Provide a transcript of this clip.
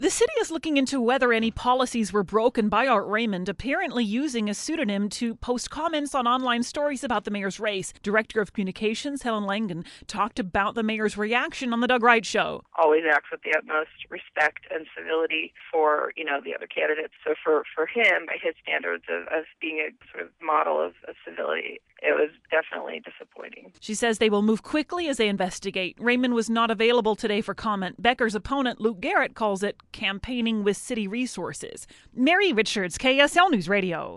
The city is looking into whether any policies were broken by Art Raymond, apparently using a pseudonym to post comments on online stories about the mayor's race. Director of Communications, Helen Langen, talked about the mayor's reaction on the Doug Wright Show. Always acts with the utmost respect and civility for, the other candidates. So for him, by his standards of being a sort of model of civility, it was definitely disappointing. She says they will move quickly as they investigate. Raymond was not available today for comment. Becker's opponent, Luke Garrett, calls it campaigning with city resources. Mary Richards, KSL News Radio.